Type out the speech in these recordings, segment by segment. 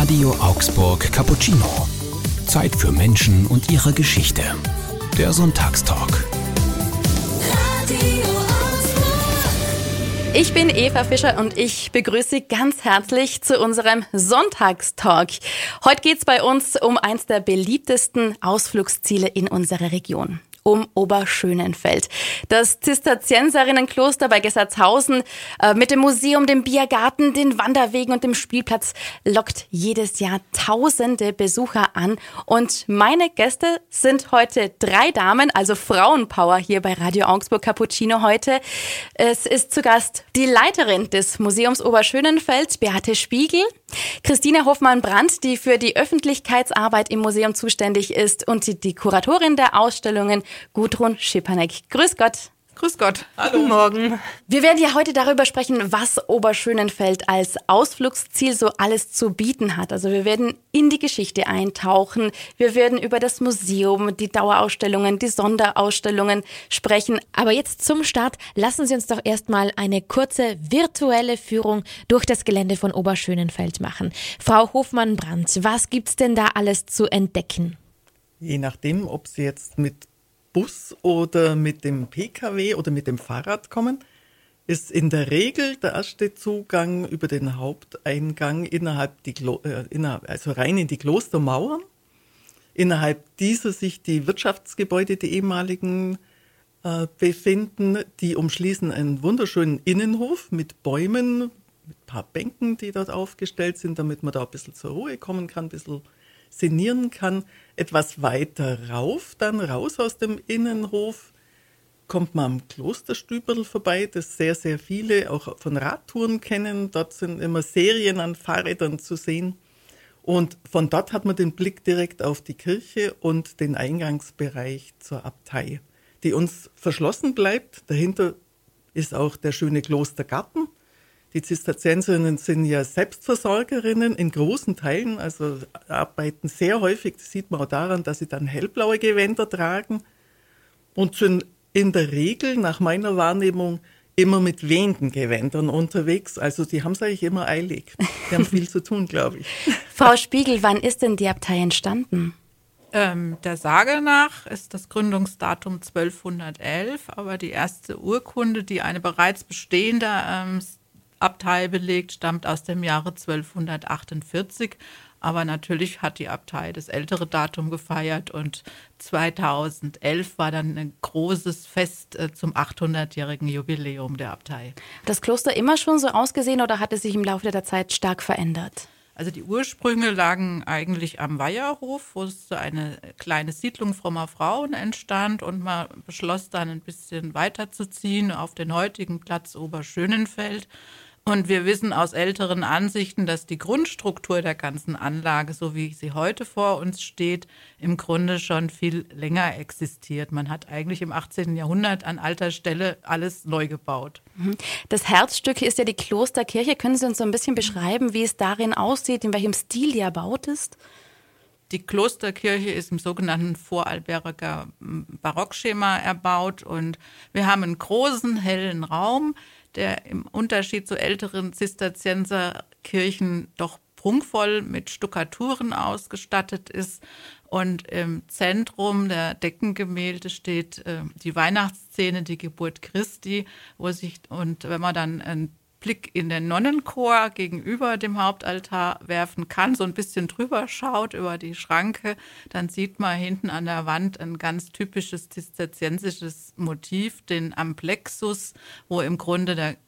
Radio Augsburg Cappuccino. Zeit für Menschen und ihre Geschichte. Der Sonntagstalk. Ich bin Eva Fischer und ich begrüße Sie ganz herzlich zu unserem Sonntagstalk. Heute geht es bei uns um eins der beliebtesten Ausflugsziele in unserer Region. Um Oberschönenfeld. Das Zisterzienserinnenkloster bei Gessertshausen mit dem Museum, dem Biergarten, den Wanderwegen und dem Spielplatz lockt jedes Jahr tausende Besucher an. Und meine Gäste sind heute 3 Damen, also Frauenpower hier bei Radio Augsburg Cappuccino heute. Es ist zu Gast die Leiterin des Museums Oberschönenfeld, Beate Spiegel, Christine Hoffmann-Brandt, die für die Öffentlichkeitsarbeit im Museum zuständig ist, und die Kuratorin der Ausstellungen, Gudrun Schipanek. Grüß Gott. Grüß Gott. Hallo. Guten Morgen. Wir werden ja heute darüber sprechen, was Oberschönenfeld als Ausflugsziel so alles zu bieten hat. Also wir werden in die Geschichte eintauchen. Wir werden über das Museum, die Dauerausstellungen, die Sonderausstellungen sprechen. Aber jetzt zum Start lassen Sie uns doch erstmal eine kurze virtuelle Führung durch das Gelände von Oberschönenfeld machen. Frau Hoffmann-Brandt, was gibt's denn da alles zu entdecken? Je nachdem, ob Sie jetzt mit Bus oder mit dem PKW oder mit dem Fahrrad kommen, ist in der Regel der erste Zugang über den Haupteingang also rein in die Klostermauern. Innerhalb dieser sich die Wirtschaftsgebäude, die ehemaligen, befinden. Die umschließen einen wunderschönen Innenhof mit Bäumen, mit ein paar Bänken, die dort aufgestellt sind, damit man da ein bisschen zur Ruhe kommen kann, ein bisschen sinnieren kann. Etwas weiter rauf, dann raus aus dem Innenhof, kommt man am Klosterstüberl vorbei, das sehr, sehr viele auch von Radtouren kennen. Dort sind immer Serien an Fahrrädern zu sehen. Und von dort hat man den Blick direkt auf die Kirche und den Eingangsbereich zur Abtei, die uns verschlossen bleibt. Dahinter ist auch der schöne Klostergarten. Die Zisterzienserinnen sind ja Selbstversorgerinnen in großen Teilen, also arbeiten sehr häufig, das sieht man auch daran, dass sie dann hellblaue Gewänder tragen und sind in der Regel, nach meiner Wahrnehmung, immer mit wehenden Gewändern unterwegs. Also die haben es eigentlich immer eilig. Die haben viel zu tun, glaube ich. Frau Spiegel, wann ist denn die Abtei entstanden? Der Sage nach ist das Gründungsdatum 1211, aber die erste Urkunde, die eine bereits bestehende Abtei belegt, stammt aus dem Jahre 1248. Aber natürlich hat die Abtei das ältere Datum gefeiert und 2011 war dann ein großes Fest zum 800-jährigen Jubiläum der Abtei. Hat das Kloster immer schon so ausgesehen oder hat es sich im Laufe der Zeit stark verändert? Also die Ursprünge lagen eigentlich am Weiherhof, wo es so eine kleine Siedlung frommer Frauen entstand und man beschloss dann ein bisschen weiterzuziehen auf den heutigen Platz Oberschönenfeld. Und wir wissen aus älteren Ansichten, dass die Grundstruktur der ganzen Anlage, so wie sie heute vor uns steht, im Grunde schon viel länger existiert. Man hat eigentlich im 18. Jahrhundert an alter Stelle alles neu gebaut. Das Herzstück ist ja die Klosterkirche. Können Sie uns so ein bisschen beschreiben, wie es darin aussieht, in welchem Stil die erbaut ist? Die Klosterkirche ist im sogenannten Vorarlberger Barockschema erbaut und wir haben einen großen, hellen Raum, der im Unterschied zu älteren Zisterzienserkirchen doch prunkvoll mit Stuckaturen ausgestattet ist. Und im Zentrum der Deckengemälde steht die Weihnachtsszene, die Geburt Christi, und wenn man dann einen Blick in den Nonnenchor gegenüber dem Hauptaltar werfen kann, so ein bisschen drüber schaut über die Schranke, dann sieht man hinten an der Wand ein ganz typisches zisterziensisches Motiv, den Amplexus, wo im Grunde der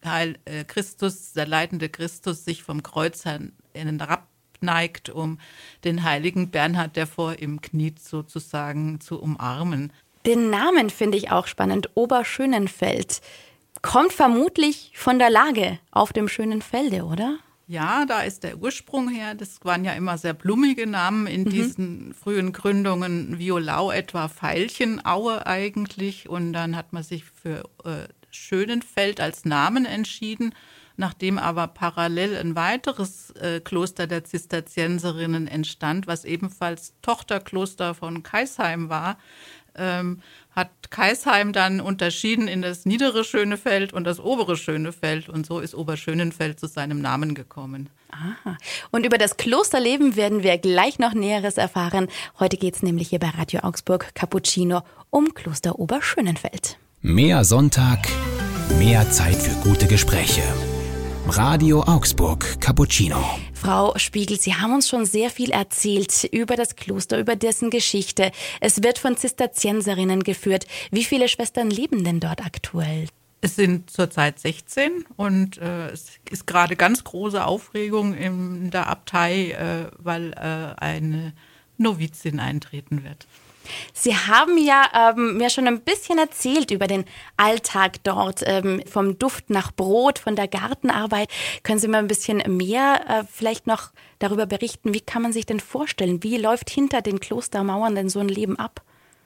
leidende Christus sich vom Kreuz herabneigt, um den heiligen Bernhard, der vor ihm kniet, sozusagen zu umarmen. Den Namen finde ich auch spannend, Oberschönenfeld. Kommt vermutlich von der Lage auf dem schönen Felde, oder? Ja, da ist der Ursprung her. Das waren ja immer sehr blumige Namen in diesen frühen Gründungen. Violau etwa Veilchenaue eigentlich. Und dann hat man sich für Schönenfeld als Namen entschieden. Nachdem aber parallel ein weiteres Kloster der Zisterzienserinnen entstand, was ebenfalls Tochterkloster von Kaisheim war, hat Kaisheim dann unterschieden in das niedere Schönefeld und das obere Schönefeld. Und so ist Oberschönenfeld zu seinem Namen gekommen. Aha. Und über das Klosterleben werden wir gleich noch Näheres erfahren. Heute geht es nämlich hier bei Radio Augsburg Cappuccino um Kloster Oberschönenfeld. Mehr Sonntag, mehr Zeit für gute Gespräche. Radio Augsburg Cappuccino. Frau Spiegel, Sie haben uns schon sehr viel erzählt über das Kloster, über dessen Geschichte. Es wird von Zisterzienserinnen geführt. Wie viele Schwestern leben denn dort aktuell? Es sind zurzeit 16 und es ist gerade ganz große Aufregung in der Abtei, weil eine Novizin eintreten wird. Sie haben ja mir schon ein bisschen erzählt über den Alltag dort, vom Duft nach Brot, von der Gartenarbeit. Können Sie mir ein bisschen mehr vielleicht noch darüber berichten? Wie kann man sich denn vorstellen? Wie läuft hinter den Klostermauern denn so ein Leben ab?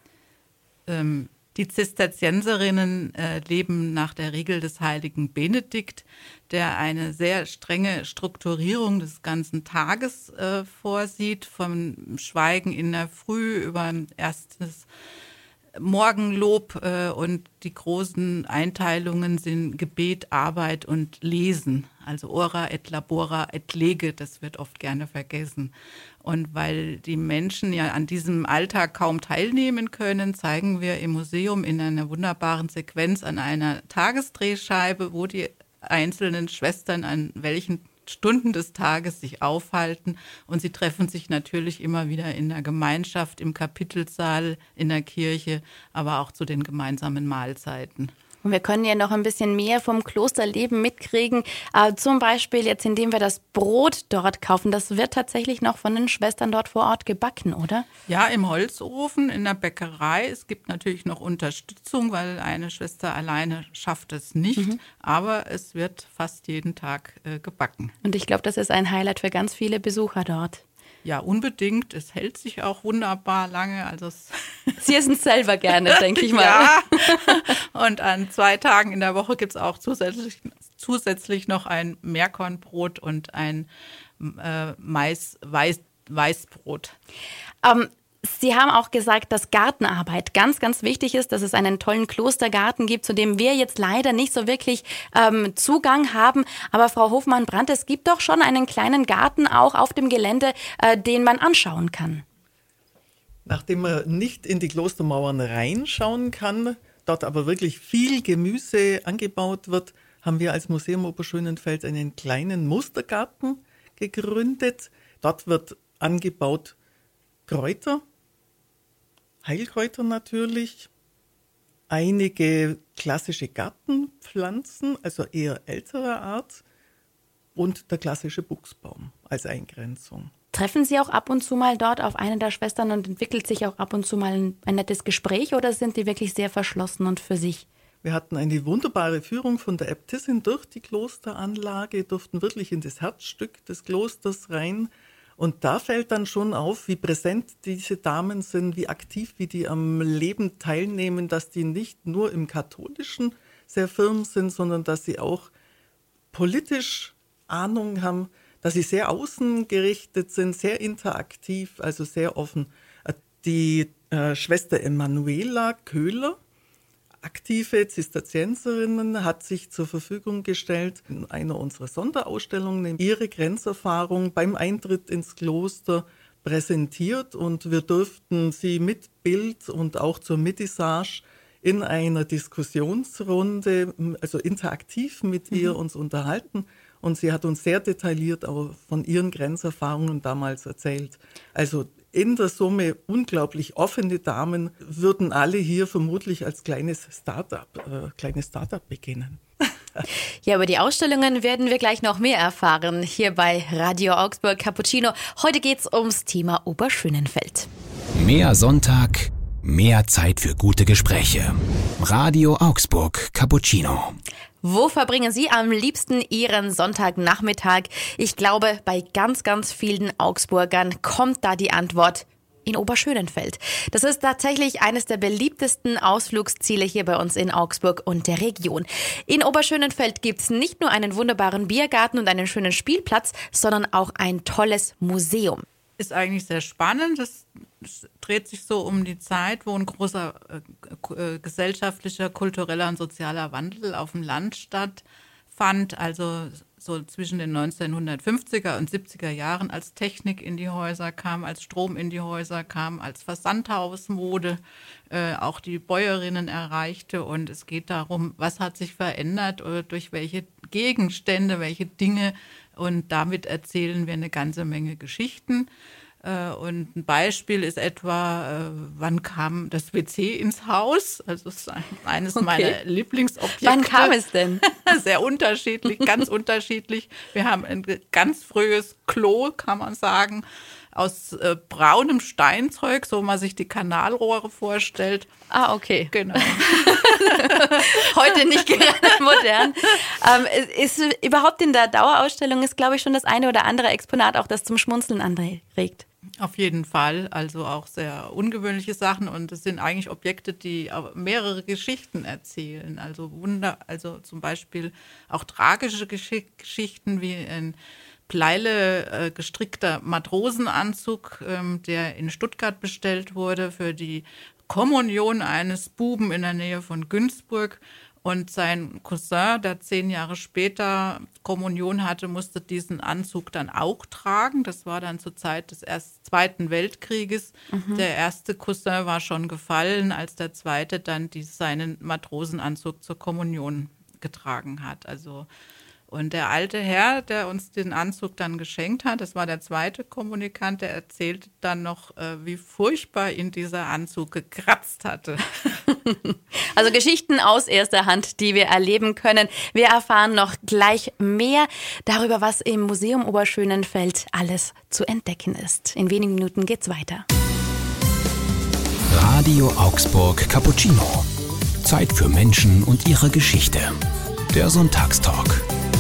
Die Zisterzienserinnen leben nach der Regel des heiligen Benedikt, der eine sehr strenge Strukturierung des ganzen Tages vorsieht, vom Schweigen in der Früh über ein erstes Morgenlob und die großen Einteilungen sind Gebet, Arbeit und Lesen. Also ora et labora et lege, das wird oft gerne vergessen. Und weil die Menschen ja an diesem Alltag kaum teilnehmen können, zeigen wir im Museum in einer wunderbaren Sequenz an einer Tagesdrehscheibe, wo die einzelnen Schwestern an welchen Stunden des Tages sich aufhalten. Und sie treffen sich natürlich immer wieder in der Gemeinschaft, im Kapitelsaal, in der Kirche, aber auch zu den gemeinsamen Mahlzeiten. Und wir können ja noch ein bisschen mehr vom Klosterleben mitkriegen. Zum Beispiel jetzt, indem wir das Brot dort kaufen. Das wird tatsächlich noch von den Schwestern dort vor Ort gebacken, oder? Ja, im Holzofen, in der Bäckerei. Es gibt natürlich noch Unterstützung, weil eine Schwester alleine schafft es nicht. Aber es wird fast jeden Tag gebacken. Und ich glaube, das ist ein Highlight für ganz viele Besucher dort. Ja, unbedingt. Es hält sich auch wunderbar lange. Also Sie essen es selber gerne, denke ich mal. Ja, und an 2 Tagen in der Woche gibt es auch zusätzlich noch ein Meerkornbrot und ein Weißbrot. Sie haben auch gesagt, dass Gartenarbeit ganz, ganz wichtig ist, dass es einen tollen Klostergarten gibt, zu dem wir jetzt leider nicht so wirklich Zugang haben. Aber Frau Hofmann-Brandt, es gibt doch schon einen kleinen Garten auch auf dem Gelände, den man anschauen kann. Nachdem man nicht in die Klostermauern reinschauen kann, dort aber wirklich viel Gemüse angebaut wird, haben wir als Museum Oberschönenfeld einen kleinen Mustergarten gegründet. Dort wird angebaut Kräuter, Heilkräuter natürlich, einige klassische Gartenpflanzen, also eher älterer Art, und der klassische Buchsbaum als Eingrenzung. Treffen Sie auch ab und zu mal dort auf eine der Schwestern und entwickelt sich auch ab und zu mal ein nettes Gespräch oder sind die wirklich sehr verschlossen und für sich? Wir hatten eine wunderbare Führung von der Äbtissin durch die Klosteranlage, durften wirklich in das Herzstück des Klosters rein. Und da fällt dann schon auf, wie präsent diese Damen sind, wie aktiv, wie die am Leben teilnehmen, dass die nicht nur im Katholischen sehr firm sind, sondern dass sie auch politisch Ahnung haben, dass sie sehr außengerichtet sind, sehr interaktiv, also sehr offen. Die Schwester Emanuela Köhler, aktive Zisterzienserinnen, hat sich zur Verfügung gestellt, in einer unserer Sonderausstellungen ihre Grenzerfahrung beim Eintritt ins Kloster präsentiert und wir durften sie mit Bild und auch zur Mitissage in einer Diskussionsrunde, also interaktiv mit ihr uns unterhalten und sie hat uns sehr detailliert auch von ihren Grenzerfahrungen damals erzählt. Also in der Summe unglaublich offene Damen, würden alle hier vermutlich als kleines Start-up beginnen. Ja, über die Ausstellungen werden wir gleich noch mehr erfahren, hier bei Radio Augsburg Cappuccino. Heute geht's ums Thema Oberschönenfeld. Mehr Sonntag, mehr Zeit für gute Gespräche. Radio Augsburg Cappuccino. Wo verbringen Sie am liebsten Ihren Sonntagnachmittag? Ich glaube, bei ganz, ganz vielen Augsburgern kommt da die Antwort in Oberschönenfeld. Das ist tatsächlich eines der beliebtesten Ausflugsziele hier bei uns in Augsburg und der Region. In Oberschönenfeld gibt's nicht nur einen wunderbaren Biergarten und einen schönen Spielplatz, sondern auch ein tolles Museum. ist eigentlich sehr spannend. Es dreht sich so um die Zeit, wo ein großer gesellschaftlicher, kultureller und sozialer Wandel auf dem Land stattfand. Also so zwischen den 1950er und 70er Jahren, als Technik in die Häuser kam, als Strom in die Häuser kam, als Versandhausmode auch die Bäuerinnen erreichte. Und es geht darum, was hat sich verändert oder durch welche Gegenstände, welche Dinge. Und damit erzählen wir eine ganze Menge Geschichten. Und ein Beispiel ist etwa, wann kam das WC ins Haus? Also das ist eines meiner Lieblingsobjekte. Wann kam es denn? Sehr unterschiedlich, ganz unterschiedlich. Wir haben ein ganz frühes Klo, kann man sagen, aus braunem Steinzeug, so man sich die Kanalrohre vorstellt. Ah, okay. Genau. Heute nicht gerade modern. Ist überhaupt in der Dauerausstellung ist, glaube ich, schon das eine oder andere Exponat auch, das zum Schmunzeln anregt. Auf jeden Fall, also auch sehr ungewöhnliche Sachen und es sind eigentlich Objekte, die mehrere Geschichten erzählen. Also zum Beispiel auch tragische Geschichten wie ein Pleile gestrickter Matrosenanzug, der in Stuttgart bestellt wurde für die Kommunion eines Buben in der Nähe von Günzburg. Und sein Cousin, der 10 Jahre später Kommunion hatte, musste diesen Anzug dann auch tragen. Das war dann zur Zeit des Zweiten Weltkrieges. Der erste Cousin war schon gefallen, als der zweite dann seinen Matrosenanzug zur Kommunion getragen hat. Und der alte Herr, der uns den Anzug dann geschenkt hat, das war der zweite Kommunikant, der erzählte dann noch, wie furchtbar ihn dieser Anzug gekratzt hatte. Also Geschichten aus erster Hand, die wir erleben können. Wir erfahren noch gleich mehr darüber, was im Museum Oberschönenfeld alles zu entdecken ist. In wenigen Minuten geht's weiter. Radio Augsburg Cappuccino. Zeit für Menschen und ihre Geschichte. Der Sonntagstalk.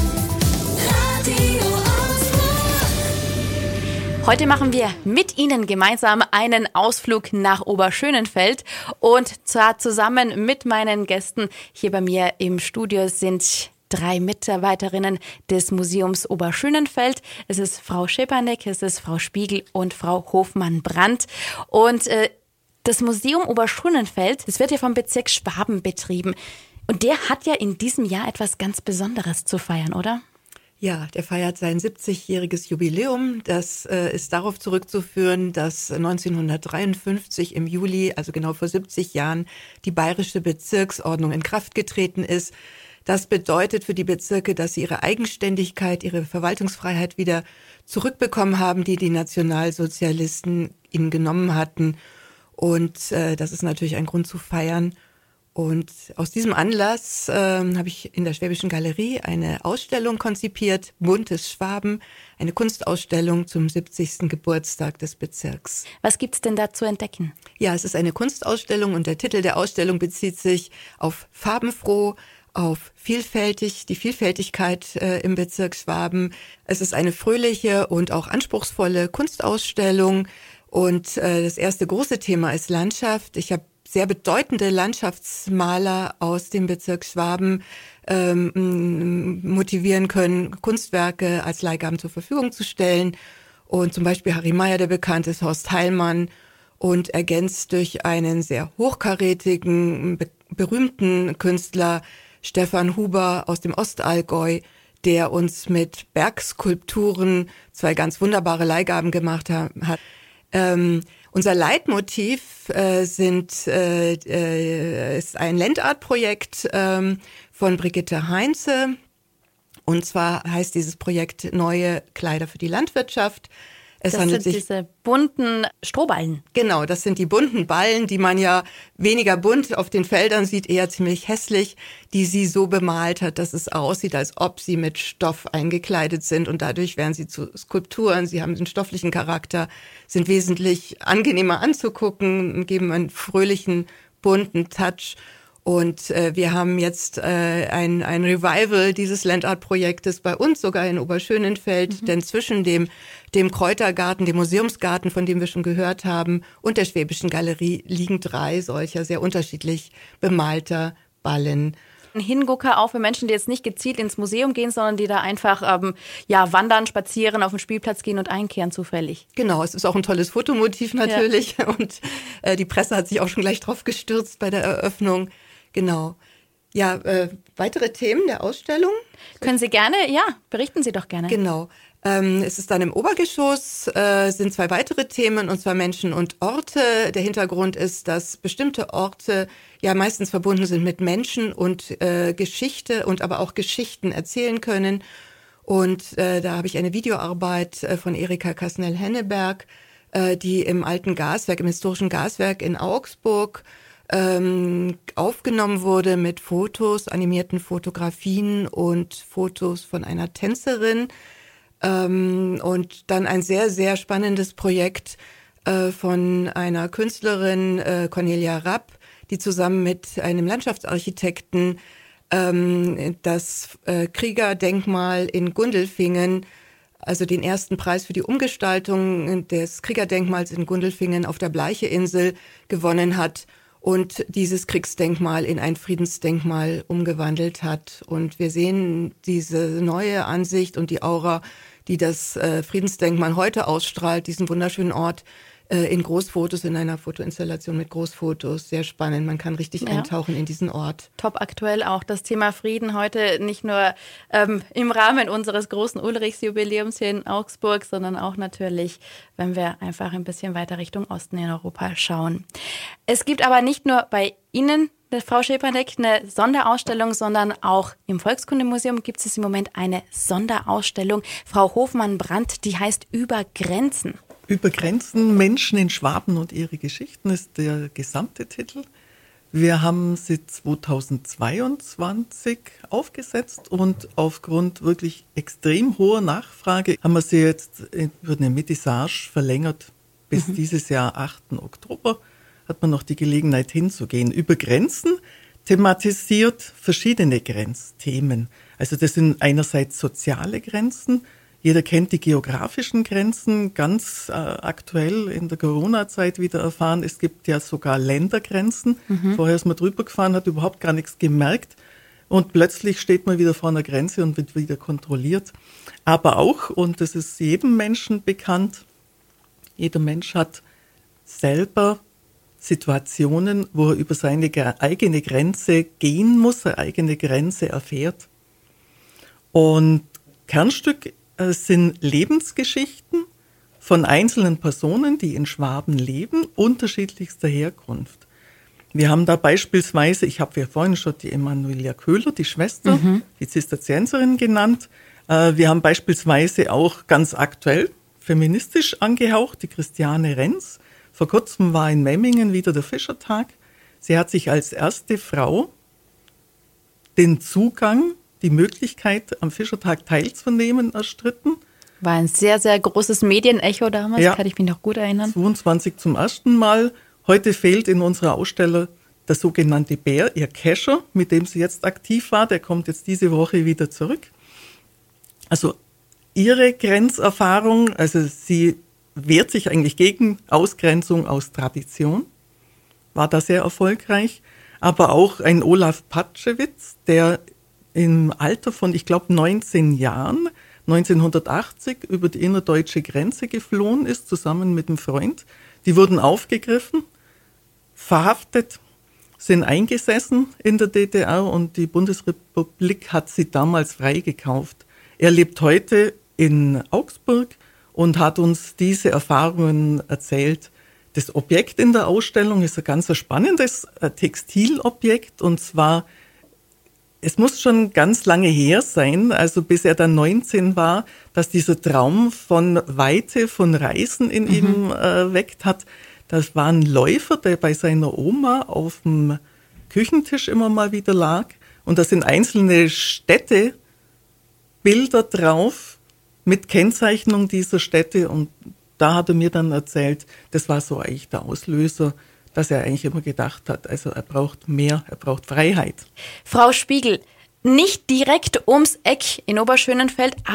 Heute machen wir mit Ihnen gemeinsam einen Ausflug nach Oberschönenfeld und zwar zusammen mit meinen Gästen. Hier bei mir im Studio sind 3 Mitarbeiterinnen des Museums Oberschönenfeld. Es ist Frau Schepanek, es ist Frau Spiegel und Frau Hofmann-Brandt. Und das Museum Oberschönenfeld, das wird ja vom Bezirk Schwaben betrieben. Und der hat ja in diesem Jahr etwas ganz Besonderes zu feiern, oder? Ja, der feiert sein 70-jähriges Jubiläum. Das ist darauf zurückzuführen, dass 1953 im Juli, also genau vor 70 Jahren, die bayerische Bezirksordnung in Kraft getreten ist. Das bedeutet für die Bezirke, dass sie ihre Eigenständigkeit, ihre Verwaltungsfreiheit wieder zurückbekommen haben, die die Nationalsozialisten ihnen genommen hatten. Und das ist natürlich ein Grund zu feiern. Und aus diesem Anlass habe ich in der Schwäbischen Galerie eine Ausstellung konzipiert, Buntes Schwaben, eine Kunstausstellung zum 70. Geburtstag des Bezirks. Was gibt's denn da zu entdecken? Ja, es ist eine Kunstausstellung und der Titel der Ausstellung bezieht sich auf farbenfroh, auf vielfältig, die Vielfältigkeit im Bezirk Schwaben. Es ist eine fröhliche und auch anspruchsvolle Kunstausstellung und das erste große Thema ist Landschaft. Ich habe sehr bedeutende Landschaftsmaler aus dem Bezirk Schwaben motivieren können, Kunstwerke als Leihgaben zur Verfügung zu stellen. Und zum Beispiel Harry Meyer, der bekannt ist, Horst Heilmann und ergänzt durch einen sehr hochkarätigen, berühmten Künstler Stefan Huber aus dem Ostallgäu, der uns mit Bergskulpturen 2 ganz wunderbare Leihgaben gemacht hat. Unser Leitmotiv ist ein Landartprojekt von Brigitte Heinze. Und zwar heißt dieses Projekt Neue Kleider für die Landwirtschaft. Das sind diese bunten Strohballen. Genau, das sind die bunten Ballen, die man ja weniger bunt auf den Feldern sieht, eher ziemlich hässlich, die sie so bemalt hat, dass es aussieht, als ob sie mit Stoff eingekleidet sind und dadurch werden sie zu Skulpturen. Sie haben den stofflichen Charakter, sind wesentlich angenehmer anzugucken, geben einen fröhlichen, bunten Touch. Und wir haben jetzt ein Revival dieses Landart-Projektes bei uns sogar in Oberschönenfeld, denn zwischen dem Kräutergarten, dem Museumsgarten, von dem wir schon gehört haben, und der Schwäbischen Galerie liegen 3 solcher sehr unterschiedlich bemalter Ballen. Ein Hingucker auch für Menschen, die jetzt nicht gezielt ins Museum gehen, sondern die da einfach wandern, spazieren, auf den Spielplatz gehen und einkehren zufällig. Genau, es ist auch ein tolles Fotomotiv natürlich. Ja. Und die Presse hat sich auch schon gleich drauf gestürzt bei der Eröffnung. Genau. Ja, weitere Themen der Ausstellung? Können Sie gerne, berichten Sie doch gerne. Genau. Es ist dann im Obergeschoss, sind 2 weitere Themen, und zwar Menschen und Orte. Der Hintergrund ist, dass bestimmte Orte ja meistens verbunden sind mit Menschen und Geschichte und aber auch Geschichten erzählen können. Und da habe ich eine Videoarbeit von Erika Kasnel-Henneberg, die im alten Gaswerk, im historischen Gaswerk in Augsburg aufgenommen wurde mit Fotos, animierten Fotografien und Fotos von einer Tänzerin. Und dann ein sehr, sehr spannendes Projekt von einer Künstlerin, Cornelia Rapp, die zusammen mit einem Landschaftsarchitekten das Kriegerdenkmal in Gundelfingen, also den ersten Preis für die Umgestaltung des Kriegerdenkmals in Gundelfingen auf der Bleicheinsel gewonnen hat und dieses Kriegsdenkmal in ein Friedensdenkmal umgewandelt hat. Und wir sehen diese neue Ansicht und die Aura, die das Friedensdenkmal heute ausstrahlt, diesen wunderschönen Ort, in Großfotos, in einer Fotoinstallation mit Großfotos. Sehr spannend, man kann richtig eintauchen in diesen Ort. Top aktuell auch das Thema Frieden heute nicht nur im Rahmen unseres großen Ulrichs-Jubiläums hier in Augsburg, sondern auch natürlich, wenn wir einfach ein bisschen weiter Richtung Osten in Europa schauen. Es gibt aber nicht nur bei Ihnen, Frau Schepanek, eine Sonderausstellung, sondern auch im Volkskundemuseum gibt es im Moment eine Sonderausstellung. Frau Hofmann-Brandt, die heißt Über Grenzen. Über Grenzen, Menschen in Schwaben und ihre Geschichten ist der gesamte Titel. Wir haben sie 2022 aufgesetzt und aufgrund wirklich extrem hoher Nachfrage haben wir sie jetzt über eine Metissage verlängert bis dieses Jahr 8. Oktober. Hat man noch die Gelegenheit hinzugehen. Über Grenzen thematisiert verschiedene Grenzthemen. Also das sind einerseits soziale Grenzen. Jeder kennt die geografischen Grenzen, ganz aktuell in der Corona-Zeit wieder erfahren. Es gibt ja sogar Ländergrenzen. Vorher ist man drüber gefahren, hat überhaupt gar nichts gemerkt. Und plötzlich steht man wieder vor einer Grenze und wird wieder kontrolliert. Aber auch, und das ist jedem Menschen bekannt, jeder Mensch hat selber Situationen, wo er über seine eigene Grenze gehen muss, seine eigene Grenze erfährt. Und Kernstück sind Lebensgeschichten von einzelnen Personen, die in Schwaben leben, unterschiedlichster Herkunft. Wir haben da beispielsweise, ich habe ja vorhin schon die Emanuela Köhler, die Schwester, die Zisterzienserin genannt. Wir haben beispielsweise auch ganz aktuell feministisch angehaucht, die Christiane Renz. Vor kurzem war in Memmingen wieder der Fischertag. Sie hat sich als erste Frau den Zugang, die Möglichkeit, am Fischertag teilzunehmen, erstritten. War ein sehr, sehr großes Medienecho damals, kann ich mich noch gut erinnern. 22 zum ersten Mal. Heute fehlt in unserer Ausstellung der sogenannte Bär, ihr Kescher, mit dem sie jetzt aktiv war. Der kommt jetzt diese Woche wieder zurück. Also ihre Grenzerfahrung, also sie wehrt sich eigentlich gegen Ausgrenzung aus Tradition, war da sehr erfolgreich. Aber auch ein Olaf Patschewitz, der im Alter von, ich glaube, 19 Jahren, 1980 über die innerdeutsche Grenze geflohen ist, zusammen mit einem Freund. Die wurden aufgegriffen, verhaftet, sind eingesessen in der DDR und die Bundesrepublik hat sie damals freigekauft. Er lebt heute in Augsburg und hat uns diese Erfahrungen erzählt. Das Objekt in der Ausstellung ist ein ganz spannendes Textilobjekt, und zwar, es muss schon ganz lange her sein, also bis er dann 19 war, dass dieser Traum von Weite, von Reisen in ihm weckt hat. Das war ein Läufer, der bei seiner Oma auf dem Küchentisch immer mal wieder lag. Und da sind einzelne Städtebilder drauf mit Kennzeichnung dieser Städte. Und da hat er mir dann erzählt, das war so eigentlich der Auslöser, dass er eigentlich immer gedacht hat, also er braucht mehr, er braucht Freiheit. Frau Spiegel, nicht direkt ums Eck in Oberschönenfeld, aber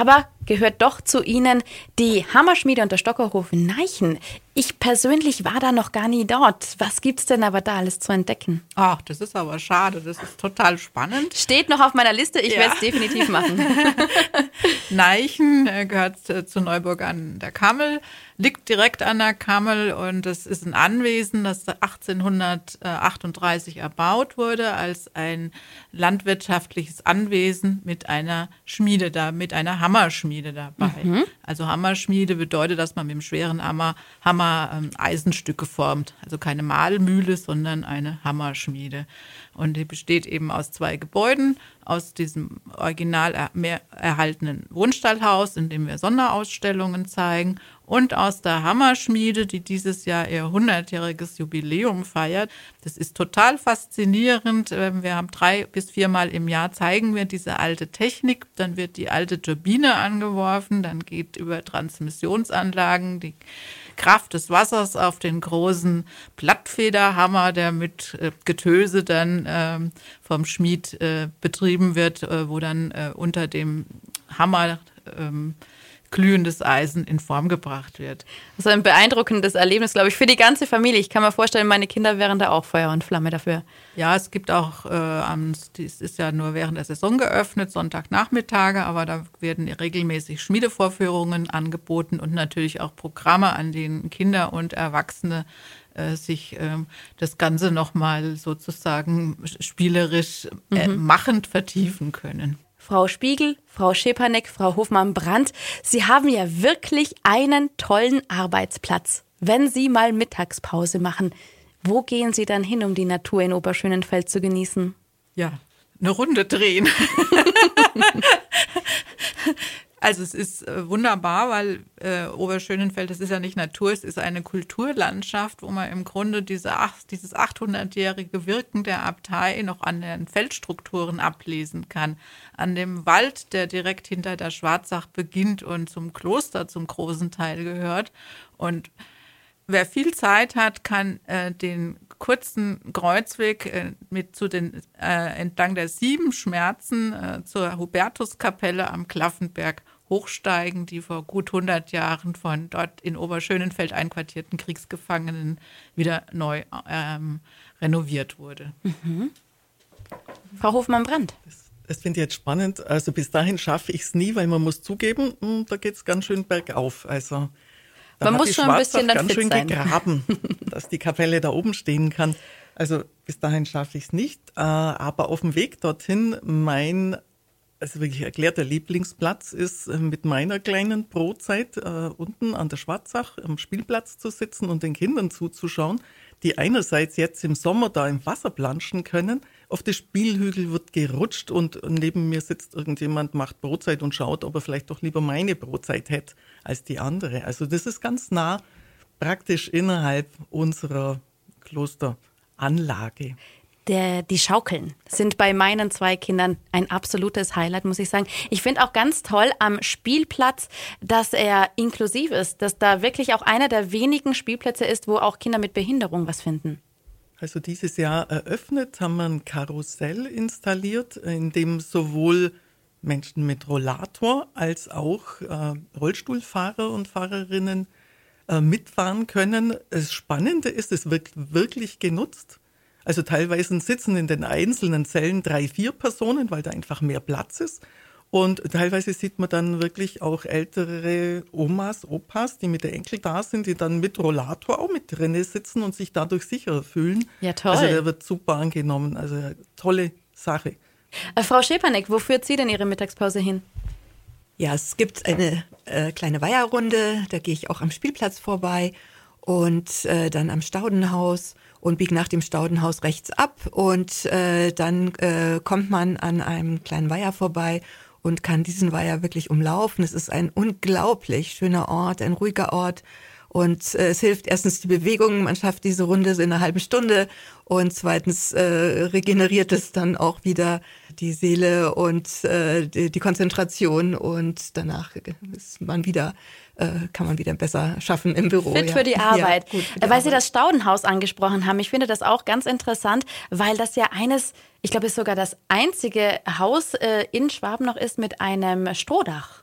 gehört doch zu Ihnen die Hammerschmiede und der Stockerhof in Neichen. Ich persönlich war da noch gar nie dort. Was gibt's denn aber da alles zu entdecken? Ach, das ist aber schade. Das ist total spannend. Steht noch auf meiner Liste. Ich werde es definitiv machen. Neichen gehört zu Neuburg an der Kammel, liegt direkt an der Kammel und es ist ein Anwesen, das 1838 erbaut wurde als ein landwirtschaftliches Anwesen mit einer Schmiede mit einer Hammerschmiede dabei. Also Hammerschmiede bedeutet, dass man mit dem schweren Hammer Eisenstücke formt. Also keine Mahlmühle, sondern eine Hammerschmiede. Und die besteht eben aus 2 Gebäuden, aus diesem original erhaltenen Wohnstallhaus, in dem wir Sonderausstellungen zeigen, und aus der Hammerschmiede, die dieses Jahr ihr 100-jähriges Jubiläum feiert. Das ist total faszinierend. Wir haben 3 bis 4 Mal im Jahr zeigen wir diese alte Technik. Dann wird die alte Turbine angeworfen, dann geht über Transmissionsanlagen die Kraft des Wassers auf den großen Blattfederhammer, der mit Getöse dann vom Schmied betrieben wird, wo dann unter dem Hammer glühendes Eisen in Form gebracht wird. Das ist ein beeindruckendes Erlebnis, glaube ich, für die ganze Familie. Ich kann mir vorstellen, meine Kinder wären da auch Feuer und Flamme dafür. Ja, es gibt auch, es ist ja nur während der Saison geöffnet, Sonntagnachmittage, aber da werden regelmäßig Schmiedevorführungen angeboten und natürlich auch Programme, an denen Kinder und Erwachsene sich das Ganze nochmal sozusagen spielerisch machend vertiefen können. Frau Spiegel, Frau Schepanek, Frau Hofmann-Brandt, Sie haben ja wirklich einen tollen Arbeitsplatz. Wenn Sie mal Mittagspause machen, wo gehen Sie dann hin, um die Natur in Oberschönenfeld zu genießen? Ja, eine Runde drehen. Also es ist wunderbar, weil Oberschönenfeld, das ist ja nicht Natur, es ist eine Kulturlandschaft, wo man im Grunde dieses 800-jährige Wirken der Abtei noch an den Feldstrukturen ablesen kann. An dem Wald, der direkt hinter der Schwarzach beginnt und zum Kloster zum großen Teil gehört. Und wer viel Zeit hat, kann den kurzen Kreuzweg entlang der 7 Schmerzen zur Hubertuskapelle am Klaffenberg hochsteigen, die vor gut 100 Jahren von dort in Oberschönenfeld einquartierten Kriegsgefangenen wieder neu renoviert wurde. Frau Hofmann-Brandt. Das finde ich jetzt spannend. Also bis dahin schaffe ich es nie, weil man muss zugeben, da geht es ganz schön bergauf. Also man muss schon ein bisschen dann ganz fit schön sein. gegraben, dass die Kapelle da oben stehen kann. Also bis dahin schaffe ich es nicht. Aber auf dem Weg dorthin, also wirklich erklärter Lieblingsplatz ist, mit meiner kleinen Brotzeit unten an der Schwarzach am Spielplatz zu sitzen und den Kindern zuzuschauen, die einerseits jetzt im Sommer da im Wasser planschen können. Auf den Spielhügel wird gerutscht und neben mir sitzt irgendjemand, macht Brotzeit und schaut, ob er vielleicht doch lieber meine Brotzeit hätte als die andere. Also das ist ganz nah praktisch innerhalb unserer Klosteranlage. Die Schaukeln sind bei meinen 2 Kindern ein absolutes Highlight, muss ich sagen. Ich finde auch ganz toll am Spielplatz, dass er inklusiv ist, dass da wirklich auch einer der wenigen Spielplätze ist, wo auch Kinder mit Behinderung was finden. Also dieses Jahr eröffnet, haben wir ein Karussell installiert, in dem sowohl Menschen mit Rollator als auch Rollstuhlfahrer und Fahrerinnen mitfahren können. Das Spannende ist, es wird wirklich genutzt. Also teilweise sitzen in den einzelnen Zellen 3, 4 Personen, weil da einfach mehr Platz ist. Und teilweise sieht man dann wirklich auch ältere Omas, Opas, die mit der Enkel da sind, die dann mit Rollator auch mit drinne sitzen und sich dadurch sicherer fühlen. Ja, toll. Also der wird super angenommen. Also tolle Sache. Frau Schepanek, wo führt Sie denn Ihre Mittagspause hin? Ja, es gibt eine kleine Weiherrunde, da gehe ich auch am Spielplatz vorbei und dann am Staudenhaus und biege nach dem Staudenhaus rechts ab und dann kommt man an einem kleinen Weiher vorbei und kann diesen Weiher wirklich umlaufen. Es ist ein unglaublich schöner Ort, ein ruhiger Ort. Und es hilft erstens die Bewegung, man schafft diese Runde in einer halben Stunde und zweitens regeneriert es dann auch wieder die Seele und die Konzentration und danach ist man wieder, kann man wieder besser schaffen im Büro. Fit für die Arbeit. Ja, gut für die weil Arbeit. Sie das Staudenhaus angesprochen haben, ich finde das auch ganz interessant, weil das ja ich glaube, es sogar das einzige Haus in Schwaben noch ist mit einem Strohdach.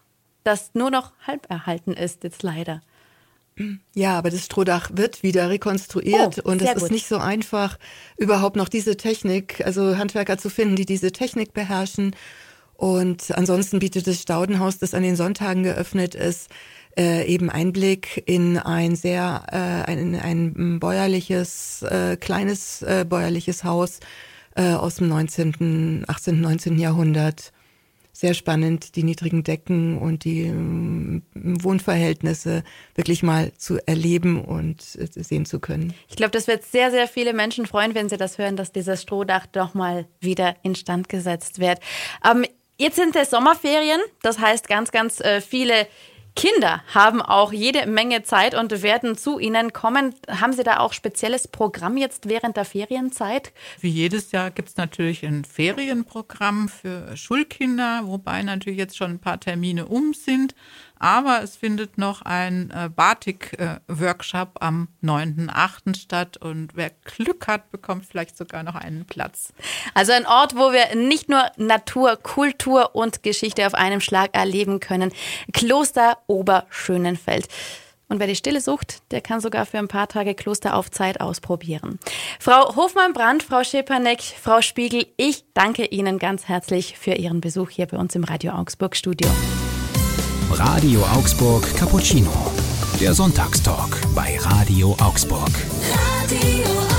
das nur noch halb erhalten ist, jetzt leider. Ja, aber das Strohdach wird wieder rekonstruiert und es ist nicht so einfach, überhaupt noch diese Technik, also Handwerker zu finden, die diese Technik beherrschen. Und ansonsten bietet das Staudenhaus, das an den Sonntagen geöffnet ist, eben Einblick in ein ein bäuerliches, kleines bäuerliches Haus aus dem 18., 19. Jahrhundert. Sehr spannend, die niedrigen Decken und die Wohnverhältnisse wirklich mal zu erleben und sehen zu können. Ich glaube, das wird sehr, sehr viele Menschen freuen, wenn sie das hören, dass dieses Strohdach doch mal wieder instand gesetzt wird. Jetzt sind es Sommerferien, das heißt ganz, ganz viele Kinder haben auch jede Menge Zeit und werden zu Ihnen kommen. Haben Sie da auch spezielles Programm jetzt während der Ferienzeit? Wie jedes Jahr gibt es natürlich ein Ferienprogramm für Schulkinder, wobei natürlich jetzt schon ein paar Termine sind. Aber es findet noch ein Batik-Workshop am 9.8. statt und wer Glück hat, bekommt vielleicht sogar noch einen Platz. Also ein Ort, wo wir nicht nur Natur, Kultur und Geschichte auf einem Schlag erleben können. Kloster Oberschönenfeld. Und wer die Stille sucht, der kann sogar für ein paar Tage Kloster auf Zeit ausprobieren. Frau Hofmann-Brandt, Frau Schepanek, Frau Spiegel, ich danke Ihnen ganz herzlich für Ihren Besuch hier bei uns im Radio Augsburg Studio. Radio Augsburg Cappuccino. Der Sonntagstalk bei Radio Augsburg. Radio